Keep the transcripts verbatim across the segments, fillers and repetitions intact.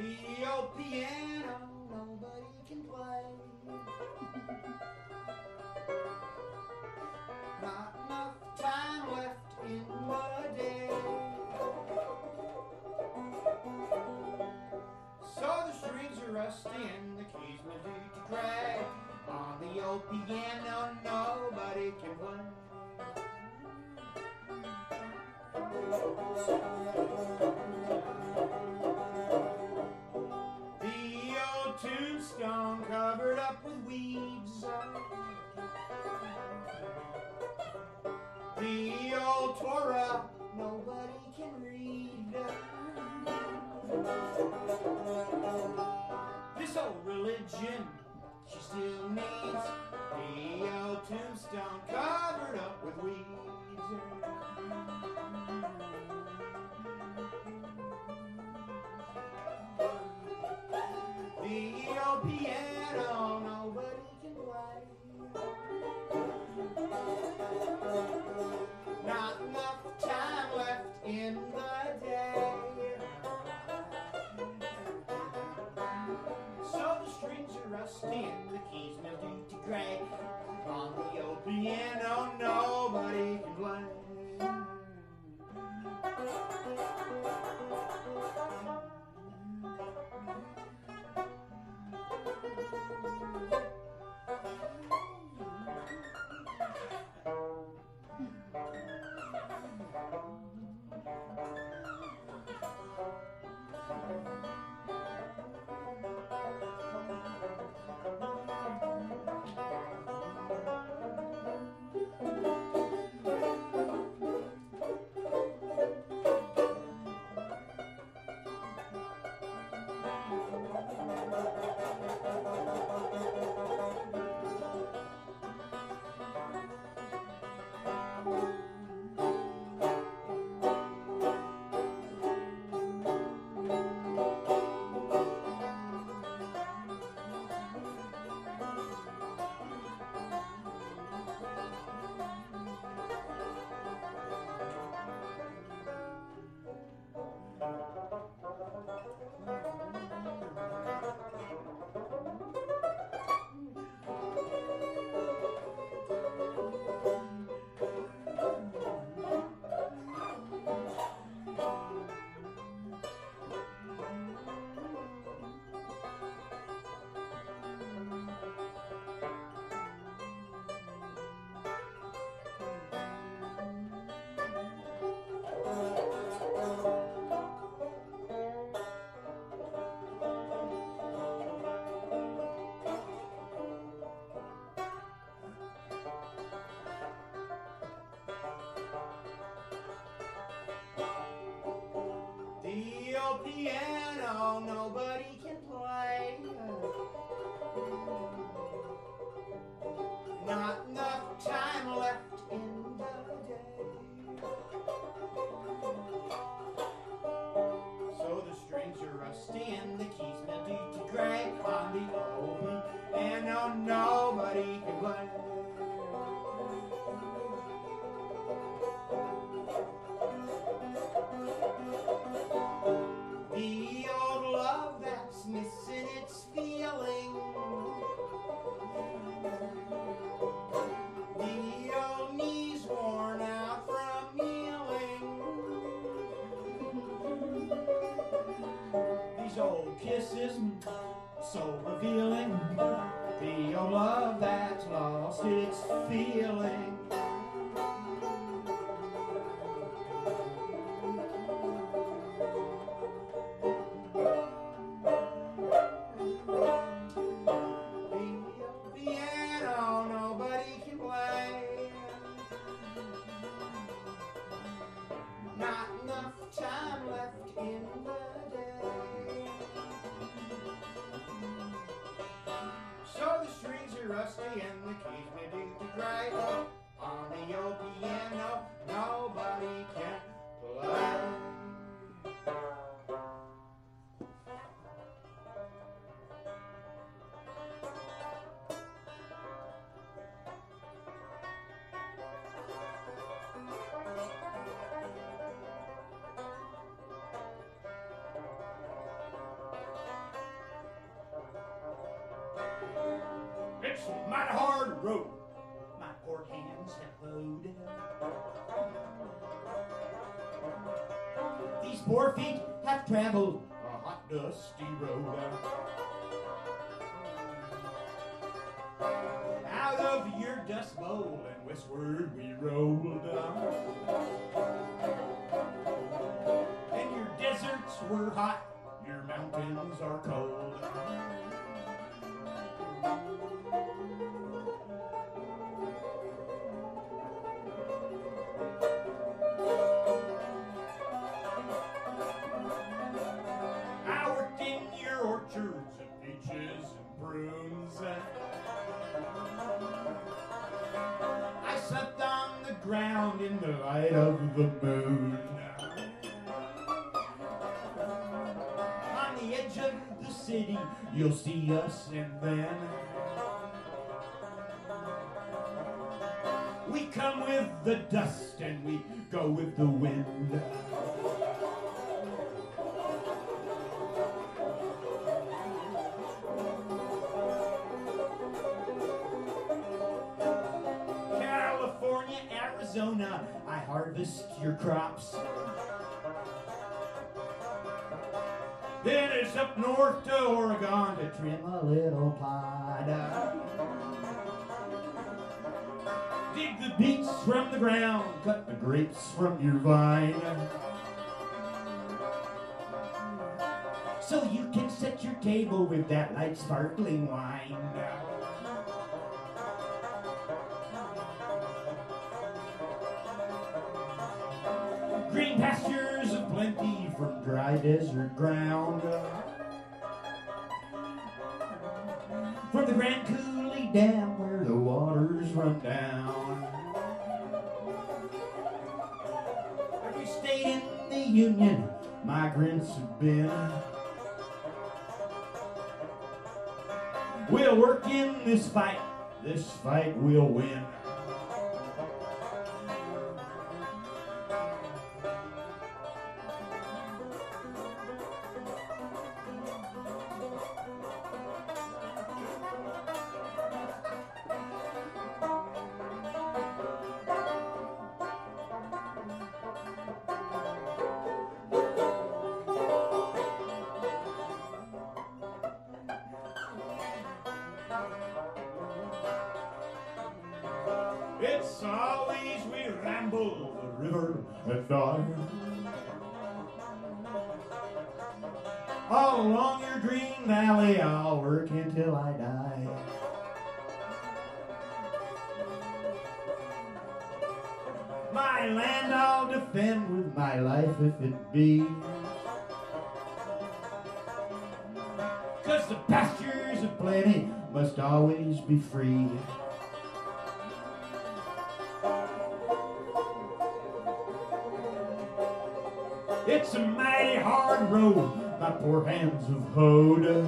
The old piano nobody can play. Not enough time left in the day. So the strings are rusty and the keys may do to drag. On the old piano nobody can play. The old tombstone covered up with weeds. The old Torah nobody can read. This old religion she still needs. The old tombstone covered up with weeds. The old piano nobody can play. Not enough time left in the day. So the strings are rusty and the keys melted to gray. On the old piano nobody can play. The old piano nobody can play. Not enough time left in the day. So the strings are rusty and the keys melted to gray. On the old piano nobody can play. The old love that's missing its feeling. The old knees worn out from kneeling. These old kisses so revealing. The old love that's lost its feeling. Not enough time left in the day. So the strings are rusty and the keys may do to gray. On the old piano nobody can play. It's mighty hard road my poor hands have hoed. These poor feet have traveled a hot, dusty road. Out of your dust bowl and westward we rolled. And your deserts were hot, your mountains are cold. I worked in your orchards of peaches and prunes. I slept on the ground in the light of the moon. On the edge of the city, you'll see us, and then we come with the dust and we go with the wind. California, Arizona, I harvest your crops. Then it's up north to Oregon to trim a little pod. Dig the beets from the ground, cut the grapes from your vine, so you can set your table with that light sparkling wine. Green pastures of plenty from dry desert ground, from the Grand Coulee Dam where the waters run down. Every state in the Union migrants have been. We'll work in this fight, this fight we'll win. It's always we ramble the river at dawn, all along your green valley I'll work until I die. My land I'll defend with my life if it be, 'cause the pastures of plenty must always be free. It's a mighty hard road my poor hands have hoed.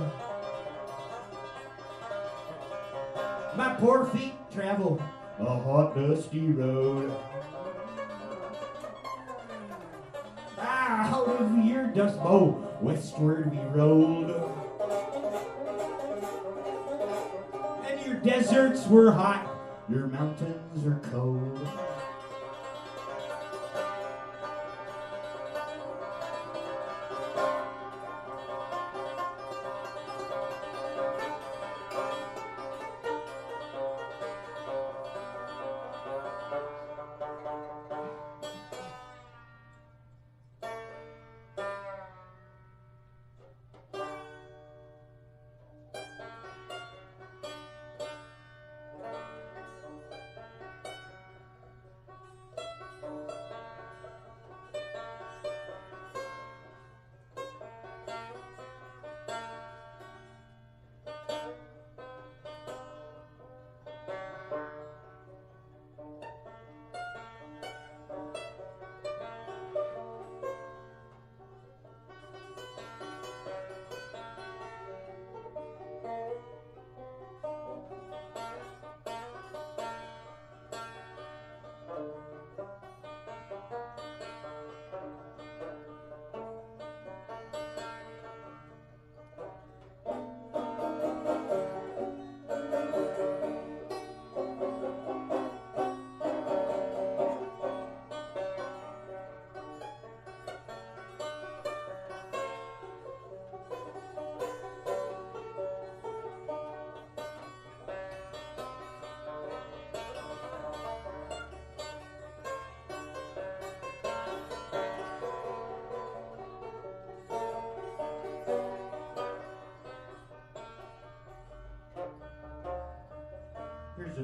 My poor feet travel a hot, dusty road. Out of your dust bowl, westward we rolled. And your deserts were hot, your mountains are cold.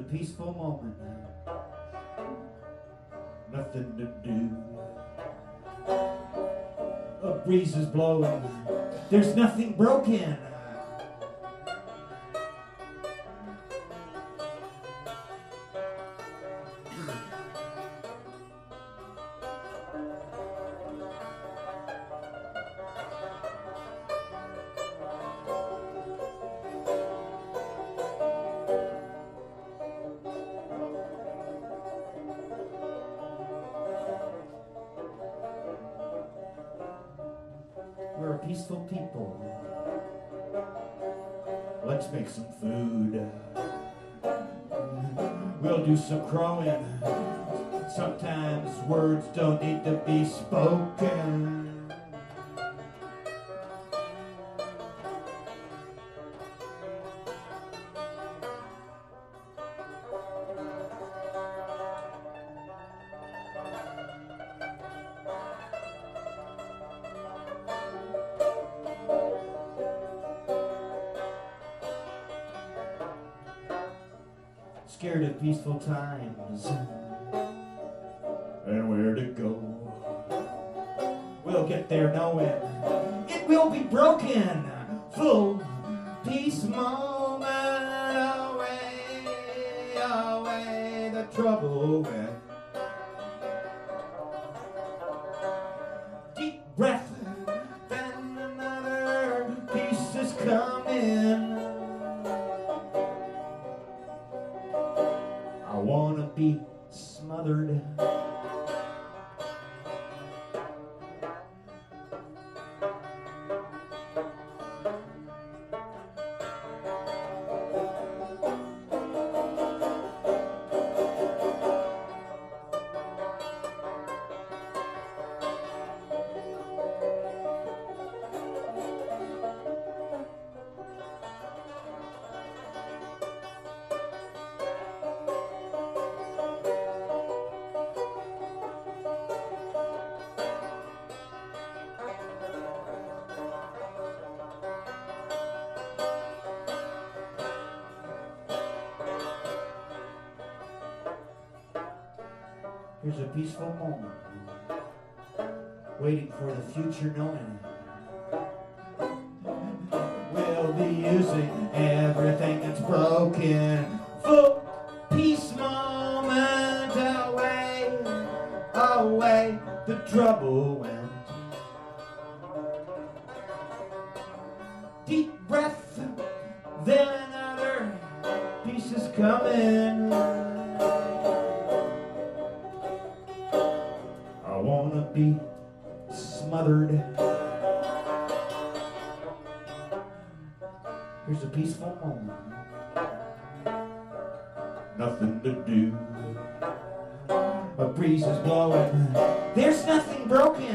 peaceful moment. Nothing to do. A breeze is blowing. There's nothing broken. We're a peaceful people. Let's make some food. We'll do some crowing. Sometimes words don't need to be spoken. Scared of peaceful times and where to go. We'll get there knowing it will be broken. Full peace moment away, away the trouble went. Deep breath, then another piece is coming. I wanna be smothered. Here's a peaceful moment, waiting for the future knowing we'll be using everything that's broken. Full peace moment away, away the trouble went. Deep breath, then another piece is coming. I wanna be smothered. Here's a peaceful moment. Nothing to do. A breeze is blowing. There's nothing broken.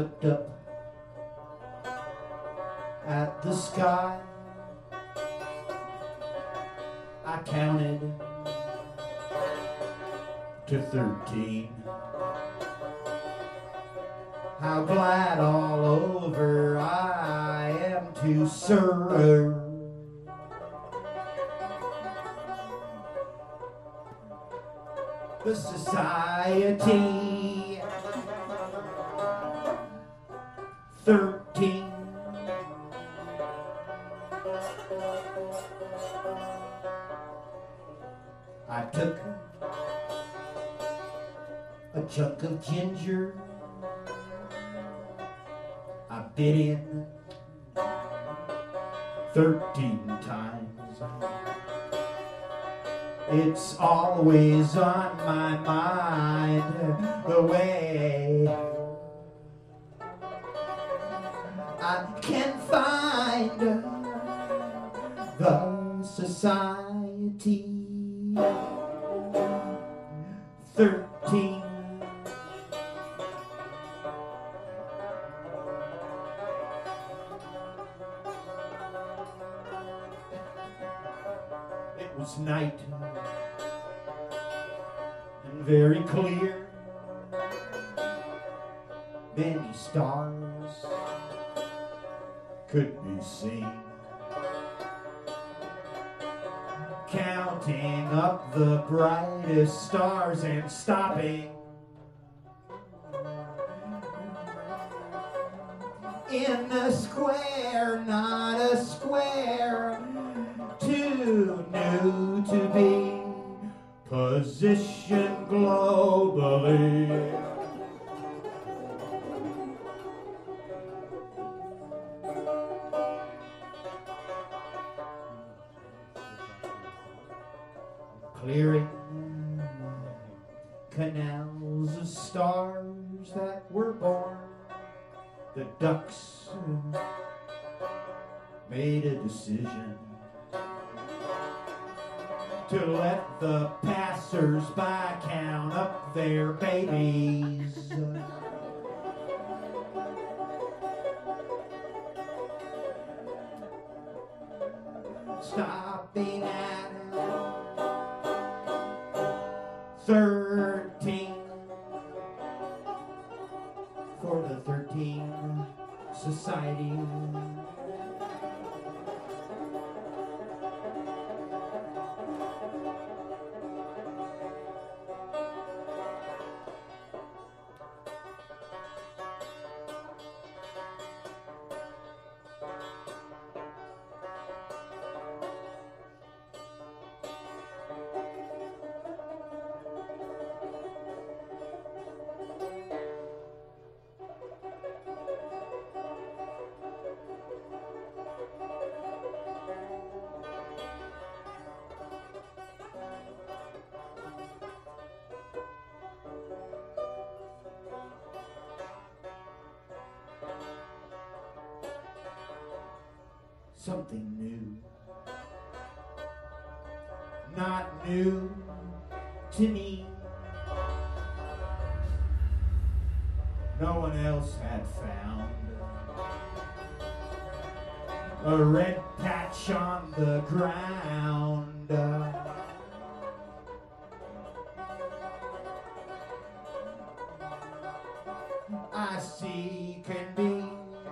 looked up at the sky. I counted to thirteen. How glad all over I am to serve. The society thirteen. I took a chunk of ginger, I bit in thirteen times. It's always on my mind, the way I can find the society thirteen. It was night and very clear. Many stars could be seen. Counting up the brightest stars and stopping in a square, not a square too new to be positioned globally. Clearing canals of stars that were born, the ducks made a decision to let the passers-by count up their babies. Stopping at thirteen for the thirteen Society. Something new, not new to me. No one else had found a red patch on the ground. I see can be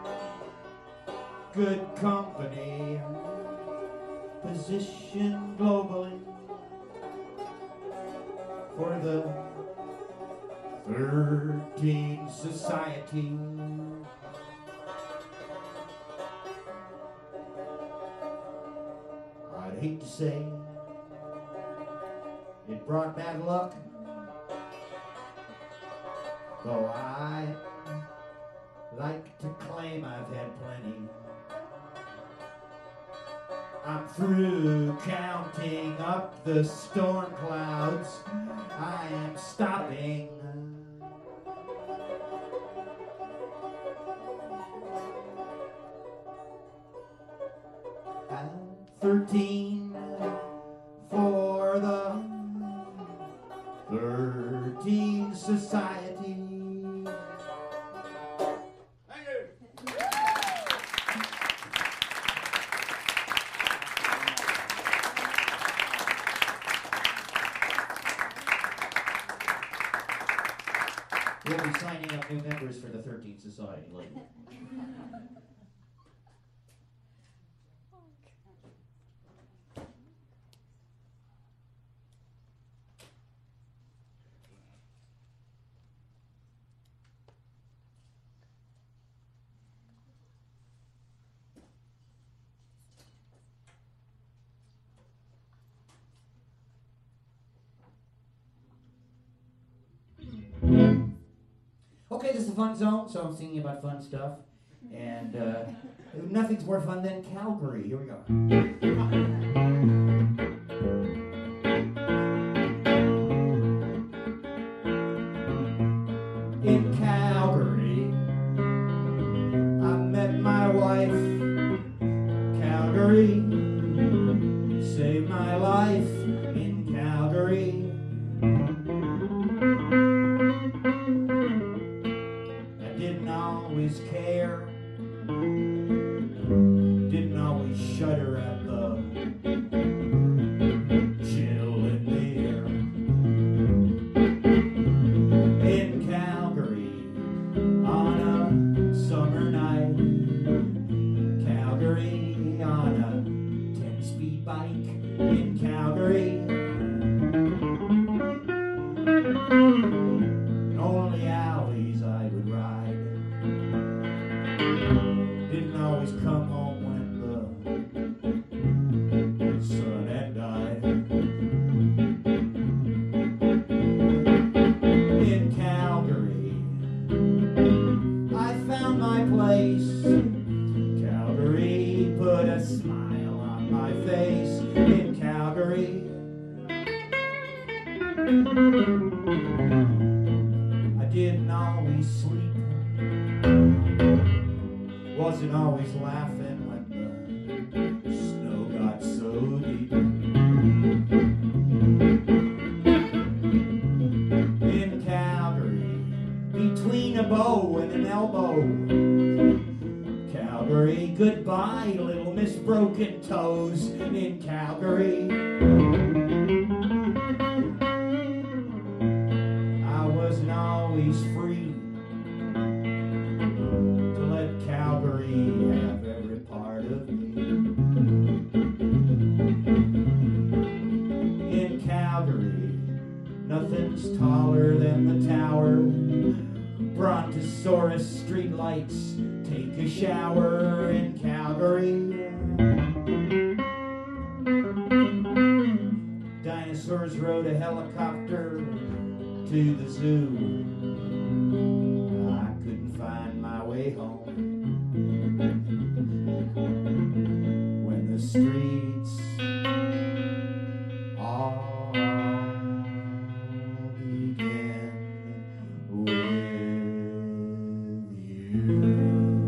good company, positioned globally for the thirteen Society. I'd hate to say it brought bad luck, though I like to claim I've had plenty. I'm through counting up the storm clouds. I am stopping. At thirteen for the thirteen Society. writers for the thirteenth Society. Like. Okay, this is a fun zone, so I'm singing about fun stuff. And uh, nothing's more fun than Calgary. Here we go. In Calgary, I met my wife. Calgary saved my life in Calgary. Always care, didn't always shudder at the chill in the air. In Calgary, on a summer night, Calgary on a ten-speed bike. In Calgary, only alleys I would ride. Didn't always come home when the sun had died. In Calgary, I found my place. Calgary put a smile on my face. In Calgary, I didn't always sleep. Wasn't always laughing when the snow got so deep. In Calgary, between a bow and an elbow. Calgary, goodbye, little Miss Broken Toes. In Calgary, I wasn't always free. Calgary have every part of me. In Calgary, nothing's taller than the tower. Brontosaurus streetlights take a shower. In Calgary, dinosaurs rode a helicopter to the zoo. I couldn't find my way home when the streets all begin with you.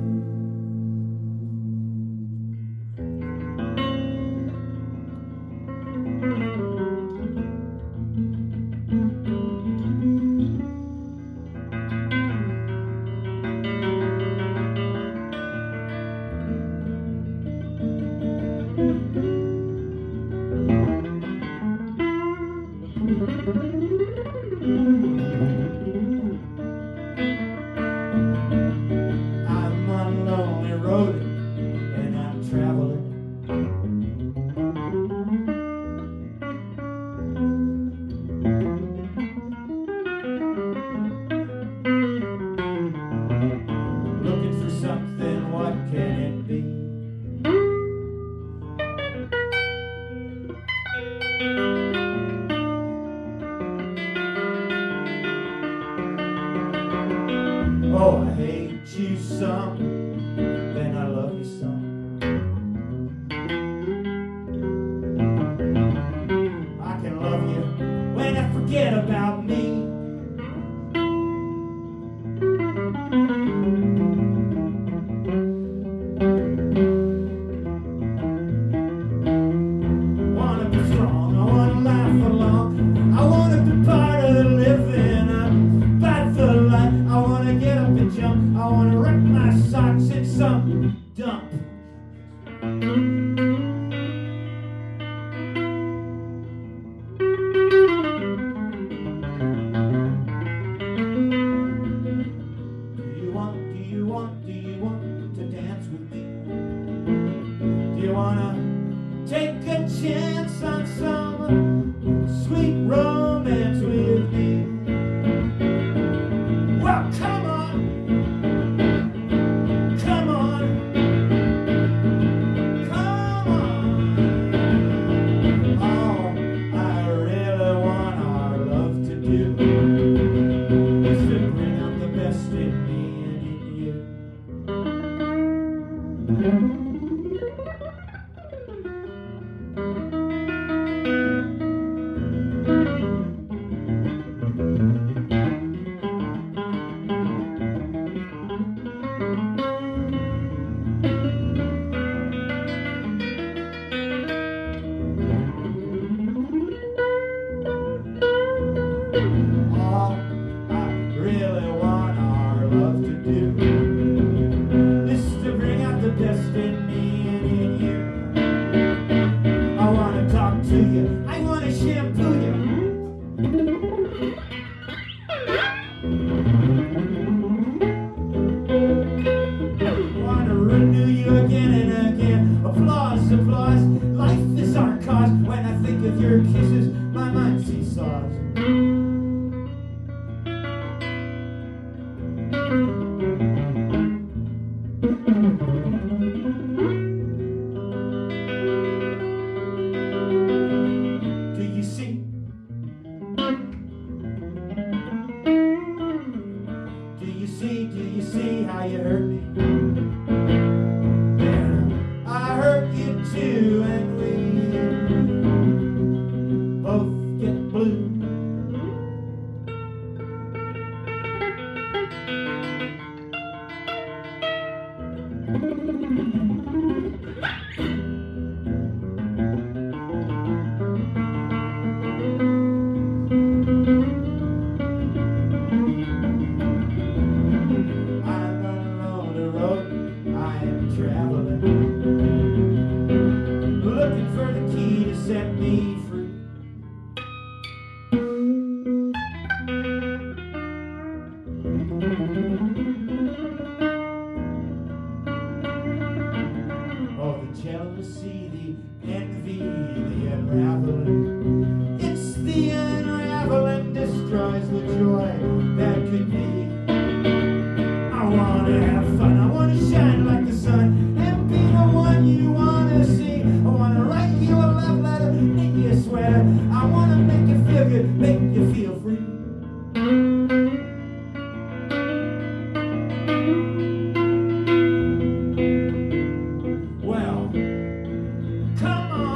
I'm on a lonely road and I'm traveling. Looking for something, what can it be? Oh, I hate you some, then I love you some. I can love you when I forget about me. Wanna be strong, I wanna laugh along, I wanna be part of the living. I'm bad for life. I wanna get up and jump. I wanna wreck my socks in some dump. chance on some sweet romance with me. Well, come on, come on, come on. All I really want our love to do is to bring out the best in me and in you. All I really want our love to do is to bring out the best in me and in you. I want to talk to you, I want to shampoo you. I want to renew you again and again. Applause, applause, life is our cause. When I think of your kisses, my mind seesaws. Do you see? Do you see, do you see how you hurt me? Yeah, I hurt you too, and we both get blue. I'm along the road, I am traveling, looking for the key to set me free. Oh, the jealousy, the envy, the unraveling. It's the unraveling destroys the joy that could be. I wanna have fun, I wanna shine like the sun, and be the one you wanna see. I wanna write you a love letter, knit you a sweater. I wanna make you feel good, make you feel free. Well, come on.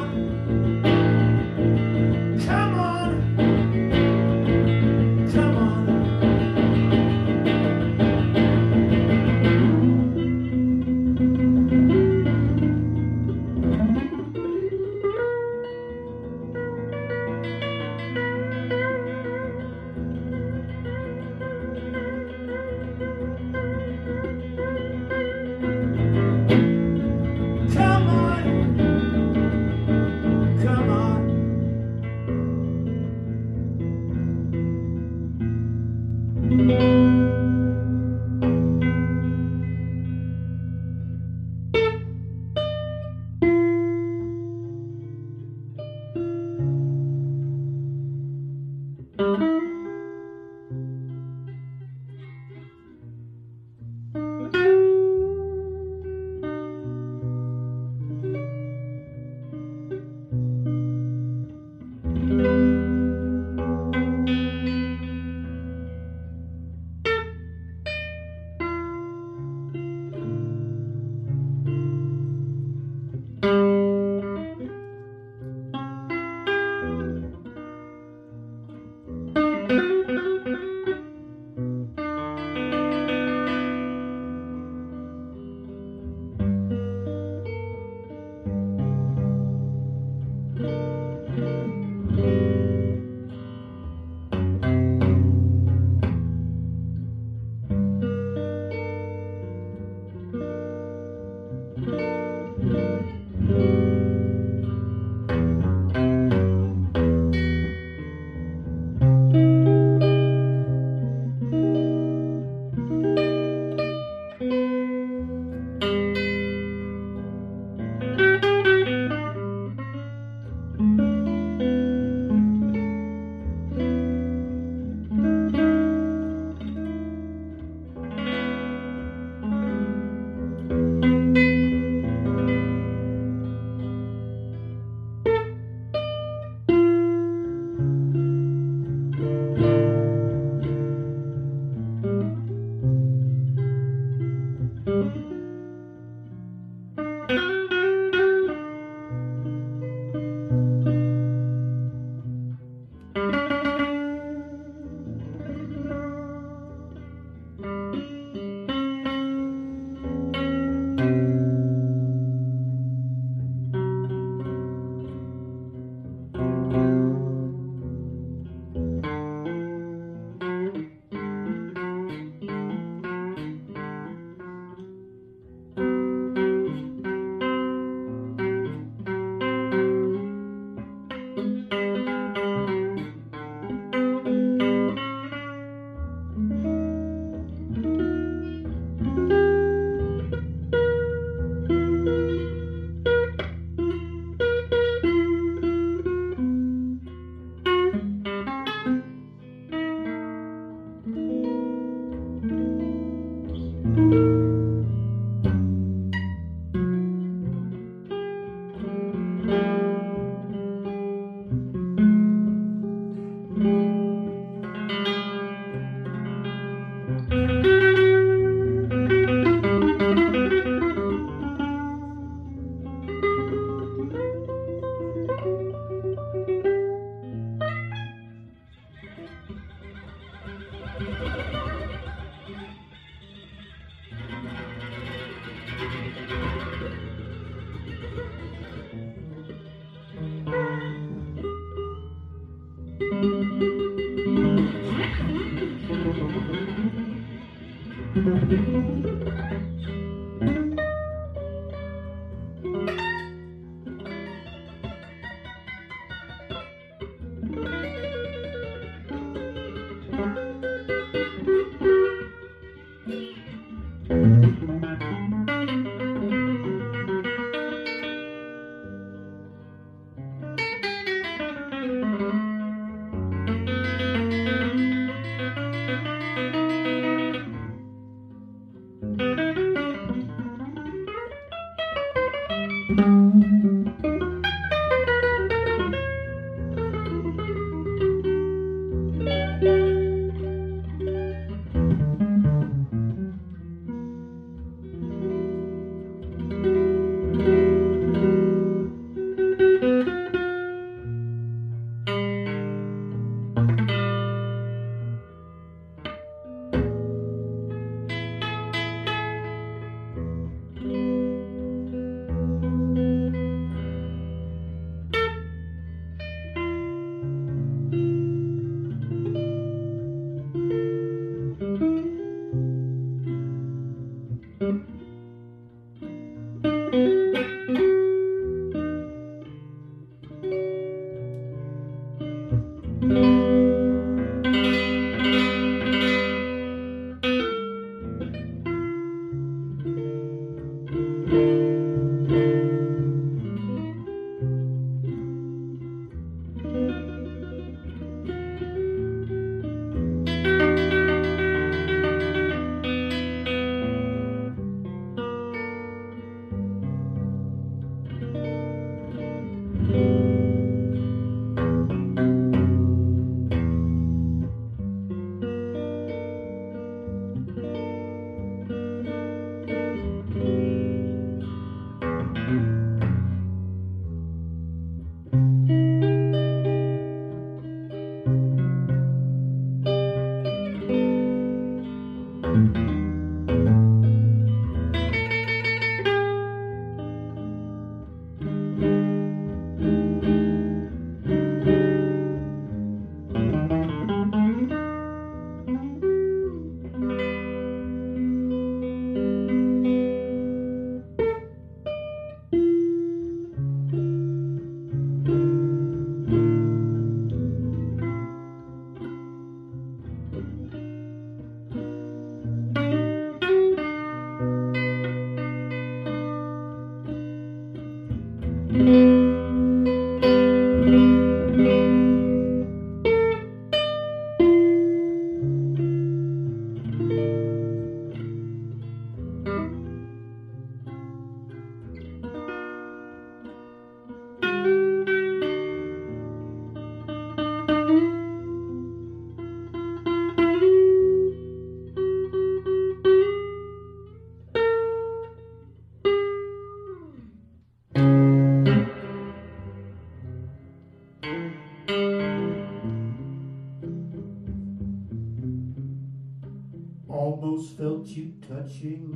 Almost felt you touching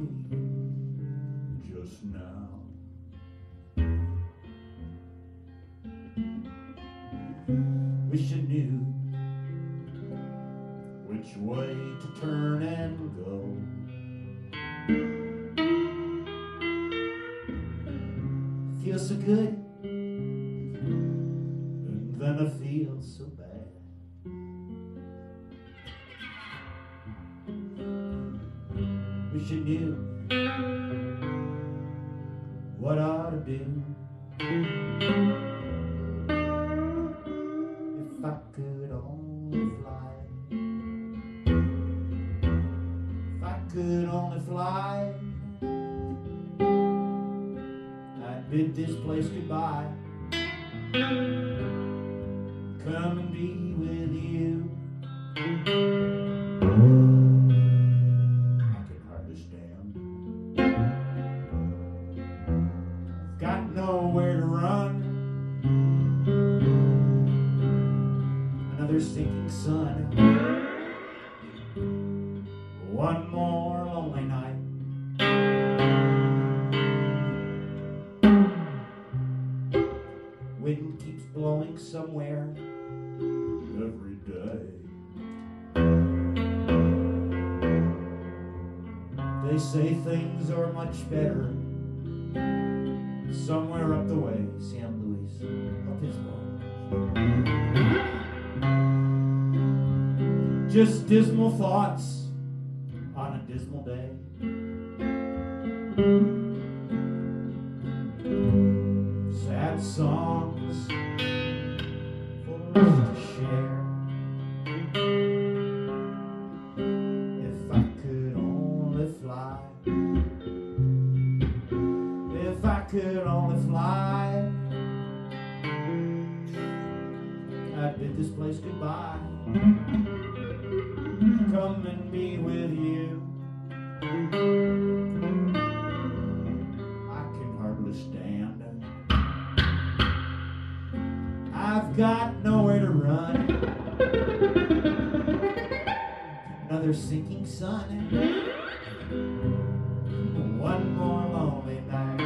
me just now. Wish I knew which way to turn and go. Feels so good, and then I feel so bad. Wish I knew what I ought to do. If I could only fly, if I could only fly, I'd bid this place goodbye. Come and be with you. Nowhere to run. Another sinking sun. One more lonely night. somewhere every day. They say things are much better somewhere up the way, San Luis Obispo. Just dismal thoughts on a dismal day. Sad songs for us to share. If I could only fly, if I could only fly, I'd bid this place goodbye. Come and be with you. I can hardly stand. I've got nowhere to run. Another sinking sun. One more lonely night.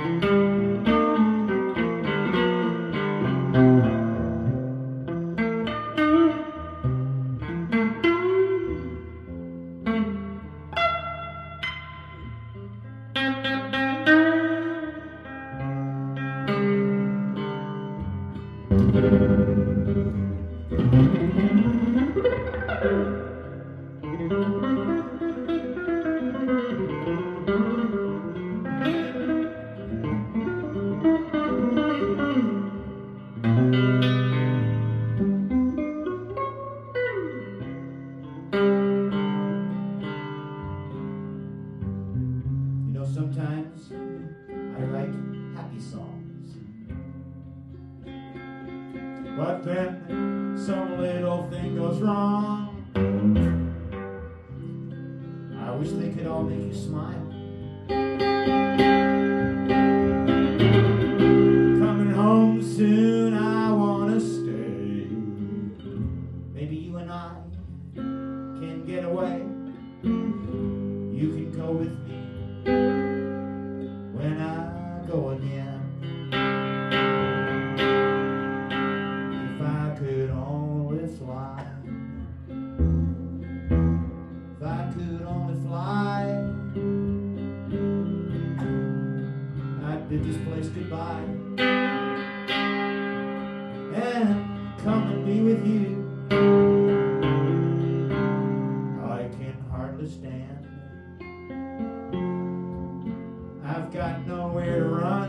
You know, sometimes I write happy songs, but then some little thing goes wrong. I wish they could all make you smile. Coming home soon, I wanna stay. Maybe you and I can get away. You can go with me when I go again. If I could only fly, if I could only fly, I'd bid this place goodbye and come and be with you. I can hardly stand. I've got nowhere to run.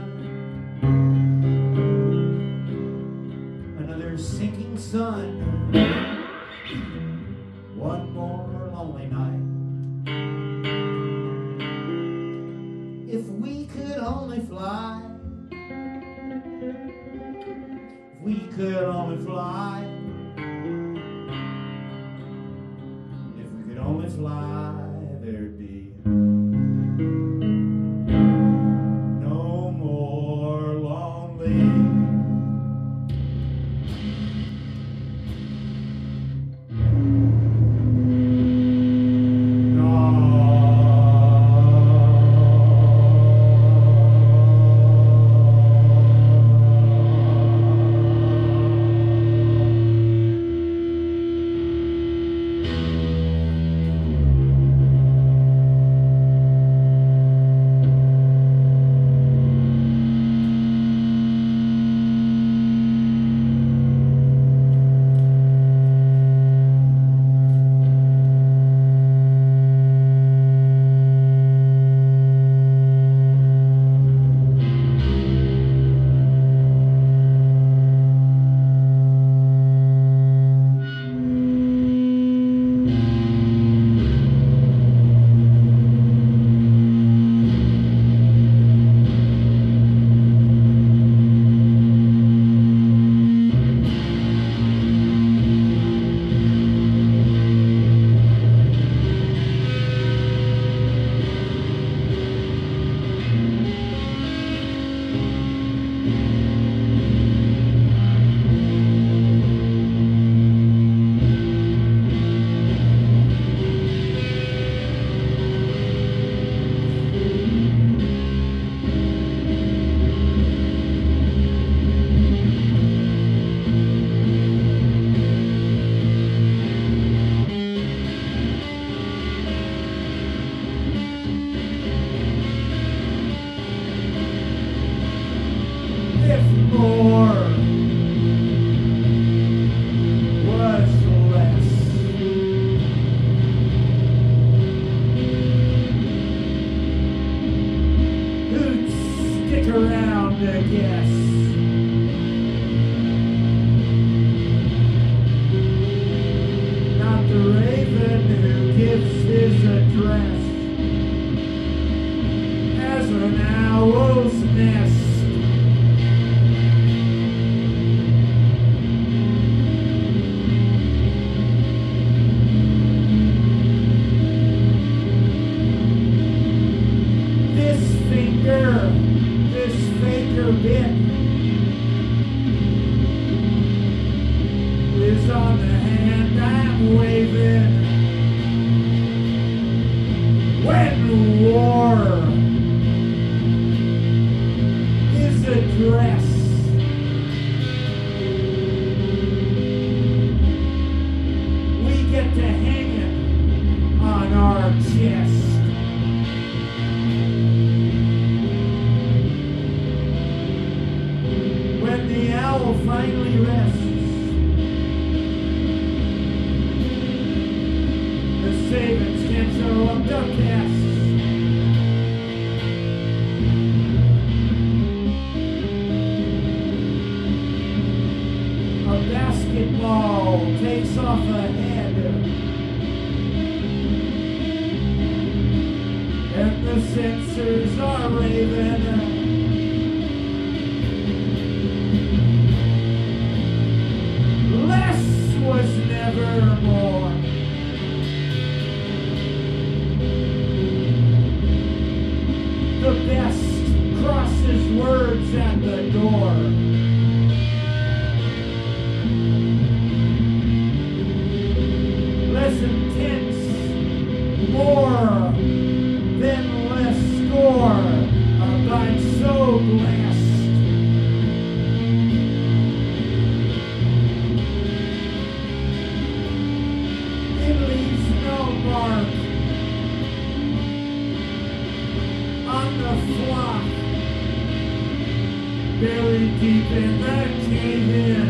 Another sinking sun. One more lonely night. If we could only fly, if we could only fly, if we could only fly, there'd be no more lonely. more was less. Who'd stick around, I guess? Not the raven who gives his address as an owl's nest. This finger, this faker bit is on the hand I'm waving when war is addressed. We get to hang it on our chest. When the owl finally rests, the savings can show up the best. A basketball takes off a head, and the censors are raving. Less was never more. The best crosses words at the door. Less intense, more than less score. I'm so blessed. It leaves no mark on the flock, buried deep in the cave-in.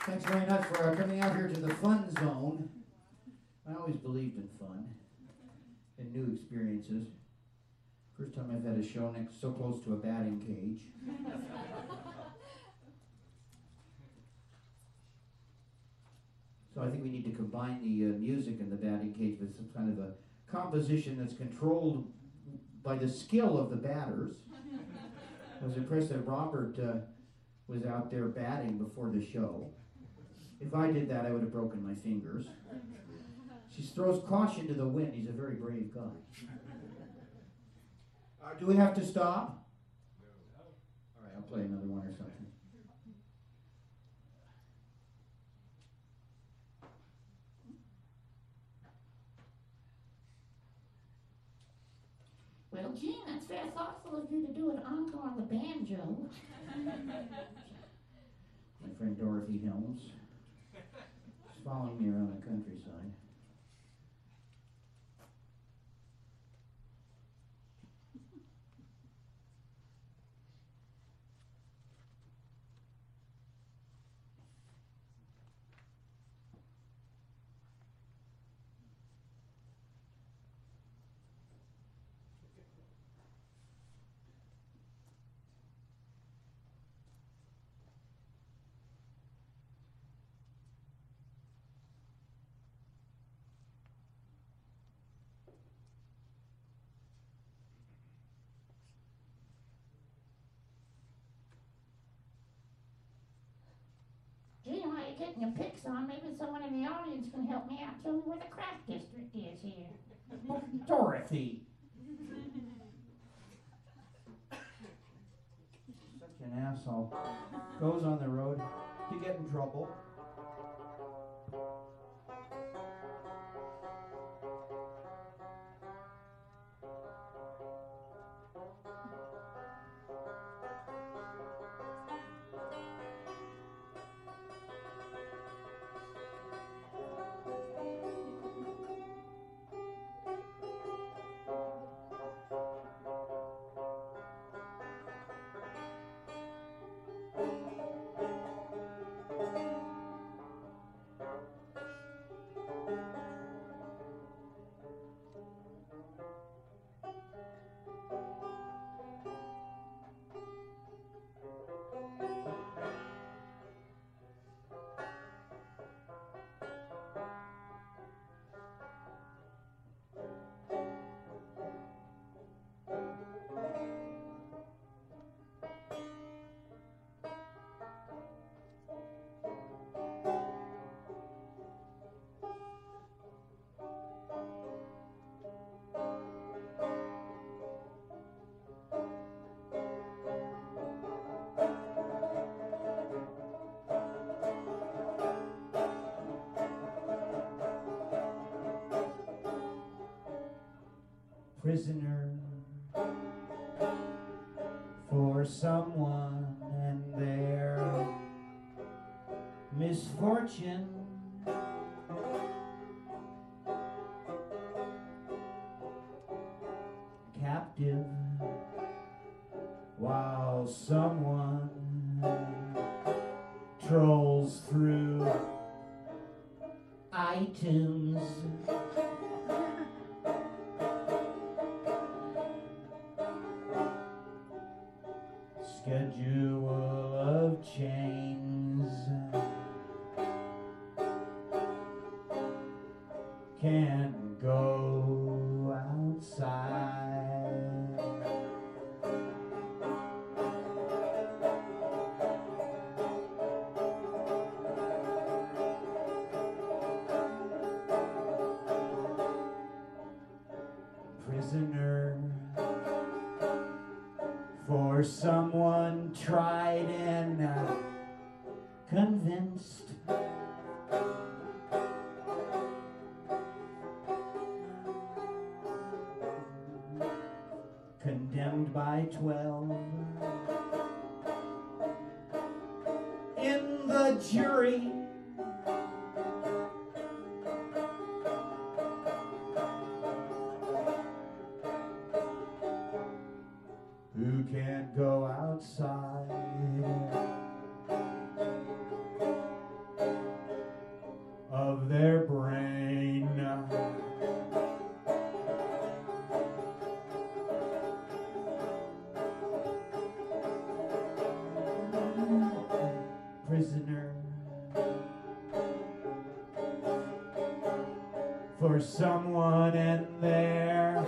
Thanks very much for uh, coming out here to the fun zone. I always believed in fun and new experiences. First time I've had a show next so close to a batting cage. So I think we need to combine the uh, music and the batting cage with some kind of a composition that's controlled by the skill of the batters. I was impressed that Robert uh, was out there batting before the show. If I did that, I would have broken my fingers. She throws caution to the wind. He's a very brave guy. Uh, do we have to stop? No. All right, I'll play another one or something. Well, Gene, that's very thoughtful of you to do an encore on the banjo. My friend Dorothy Helms. She's following me around the countryside. Gene, while you're getting your picks on, maybe someone in the audience can help me out. Tell me where the craft district is here. Dorothy! Such an asshole. Goes on the road to get in trouble. Prisoner for someone and their misfortune. Captive while someone trolls through iTunes. Schedule of chains can't go outside. Prisoner for someone tried and uh, convinced. Condemned by twelve in the jury. Who can't go outside? for someone and their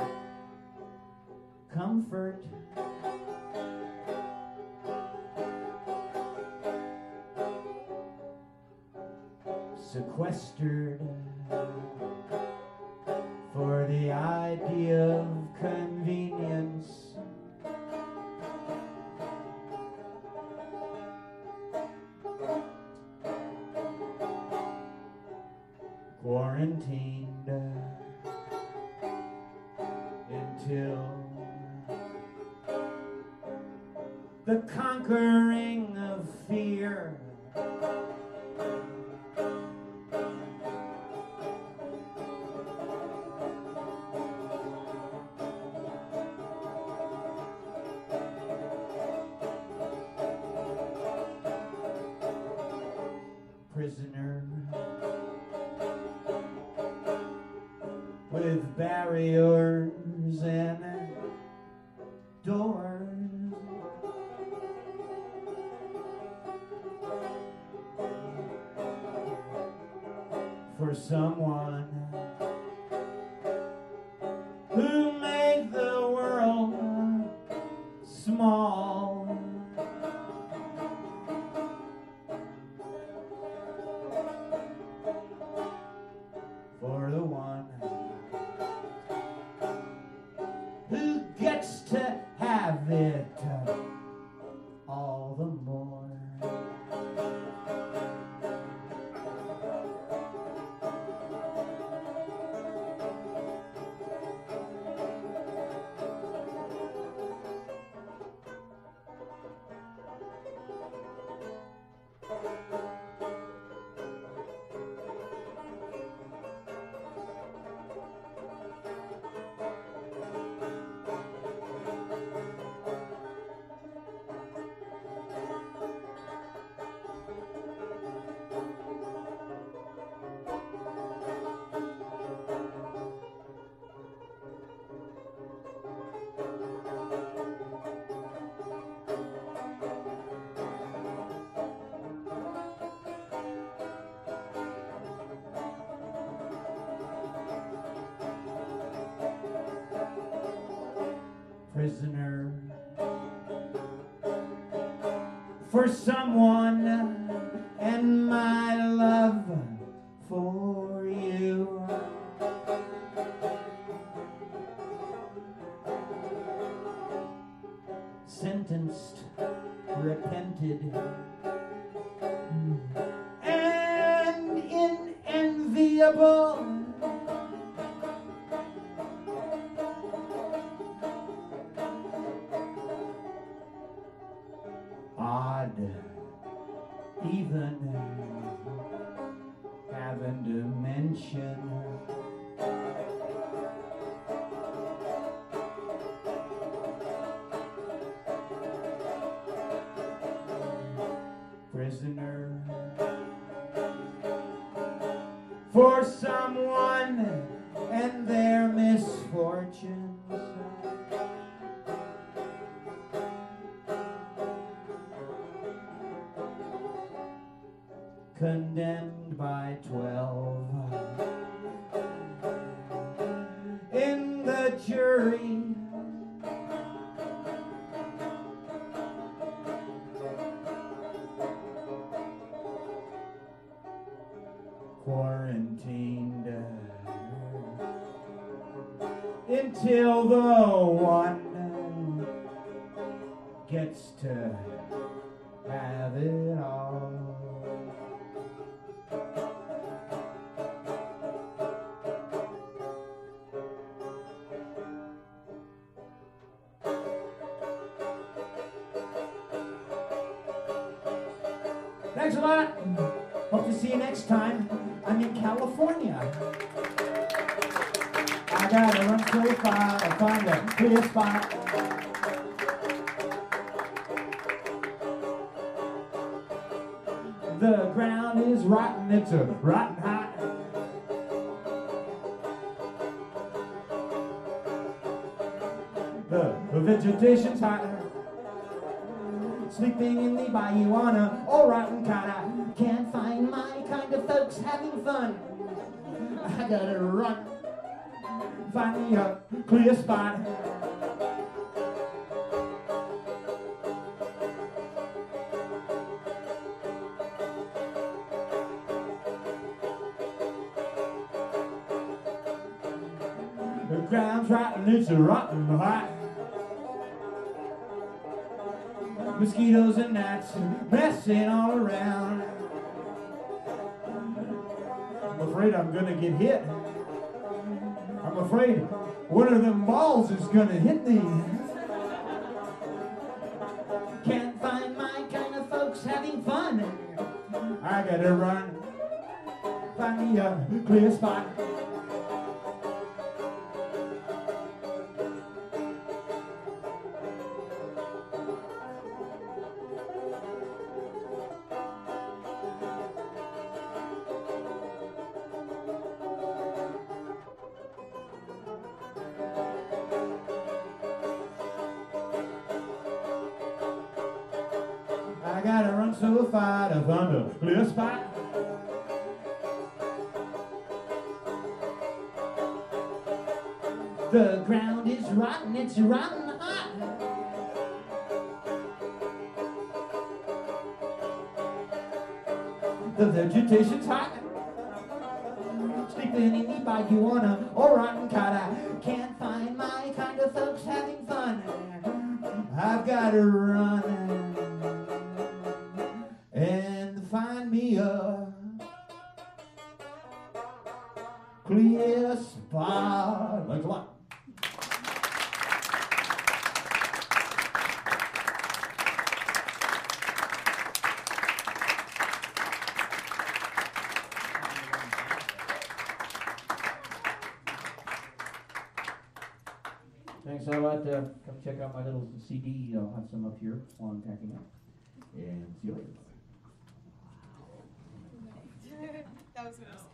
comfort. Sequestered for the idea of convenience. Quarantined until the conquering of fear prisoner with barriers and doors. For someone who made the world small. For the one who gets to have it all the more. Prisoner for someone and my love for you. Sentenced, repented, and inenviable. Odd, even having to mention prisoner for someone and their misfortunes. Condemned by twelve in the jury. Quarantined until the one gets to have it all. Thanks a lot. Hope to see you next time. I'm in California. I gotta run so far to find a clear spot. The ground is rotten, it's a rotten hot. The, the vegetation's hot. Sleeping in the bayou on a old rotten cot. I can't find my kind of folks having fun. I gotta run. find me a clear spot. The ground's rotten, it's rotten hot. Mosquitoes and gnats messing all around. I'm afraid I'm gonna get hit. I'm afraid one of them balls is gonna hit me. Can't find my kind of folks having fun. I gotta run. Find me a clear spot. I gotta run so far to find a clear spot. The ground is rotten, it's rotten hot. The vegetation's hot. Sleeping in the bayou on a or rotten cot. I can't find my kind of folks having fun. I've gotta run and find me a clear spot. Thanks a lot. Thanks a lot. Uh, come check out my little C D. I'll have some up here while I'm packing up. And see you later. That was